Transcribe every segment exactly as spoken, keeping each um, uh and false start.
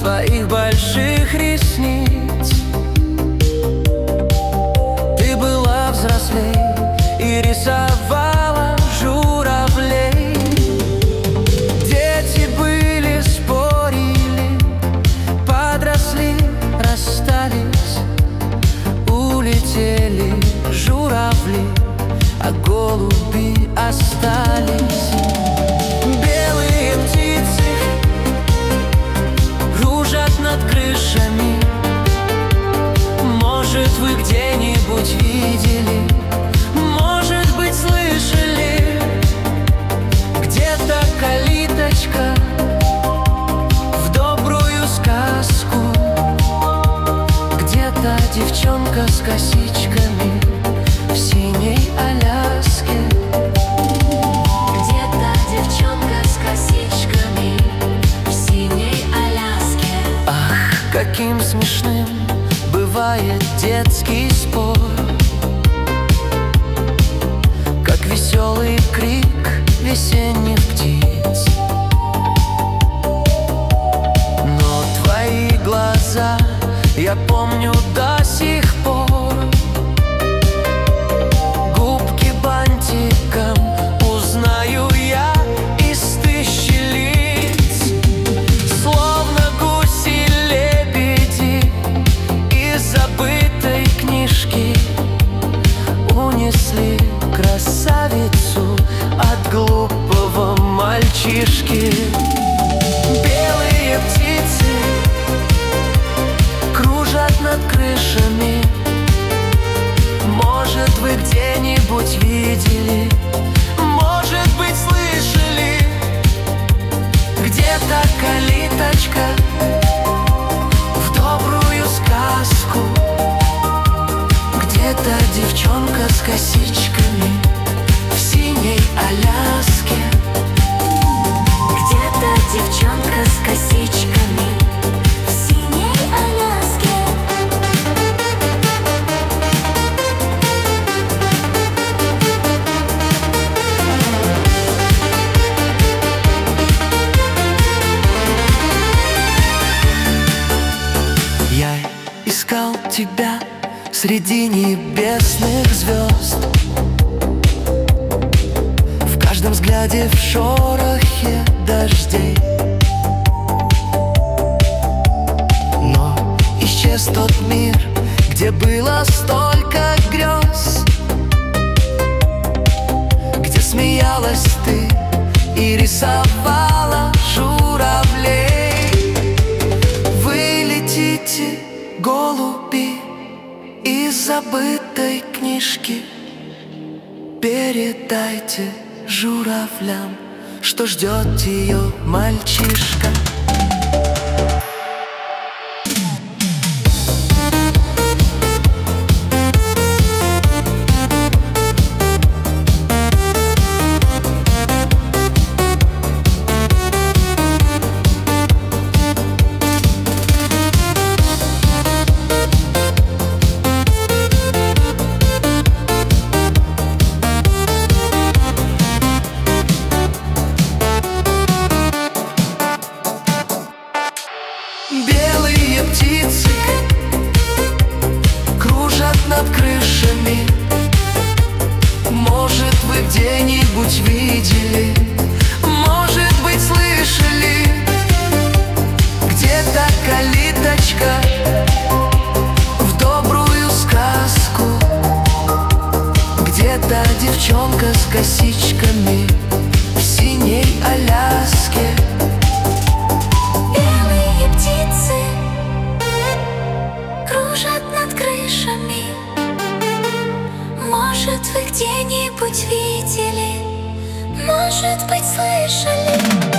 твоих больших ресниц. Ты была взрослей и рисовала журавлей. Дети были, спорили, подросли, расстались. Улетели журавли, а голуби остались. Белые птицы кружат над крышами. Может, вы где-нибудь видели, может быть, слышали, где-то калиточка в добрую сказку, где-то девчонка с косичками в синей Аляске. Где-то девчонка с косичками в синей Аляске. Ах, каким смешным бывает детский спор, как веселый крик весенних птиц. Но твои глаза я помню до сих пор. Губки бантиком узнаю я из тысячи лиц. Словно гуси-лебеди из забытой книжки унесли красавицу от глупого мальчишки. Белые птицы кружат над крышами. Может, вы где-нибудь видели, может быть, слышали, где-то калиточка в добрую сказку, где-то девчонка с косичками в синей Аляске. Где-то девчонка с косичками в синей Аляске. Я искал тебя среди небесных звезд, в каждом взгляде, в шорохе дождей. Но исчез тот мир, где было столько грез, где смеялась ты и рисовала журавлей. Вы летите, голуби, из забытой книжки. Передайте журавлям, что ждет ее мальчишка. Белые птицы кружат над крышами. Может, вы где-нибудь видели, может быть, слышали, где-то калиточка в добрую сказку, где-то девчонка с косичками в синей Аляске. Белые птицы кружат над крышами. Может, вы где-нибудь видели, может быть, слышали,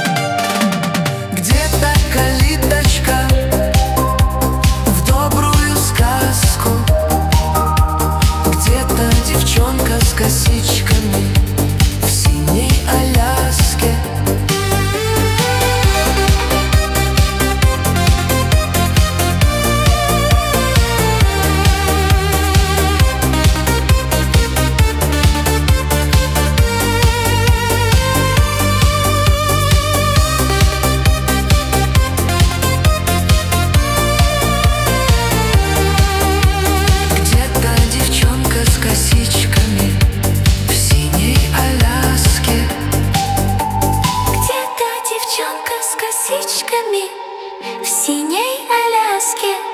где-то калиточка в добрую сказку, где-то девчонка с косичками в синей Аляске. косичками в синей Аляске. Где-то девчонка с косичками в синей Аляске.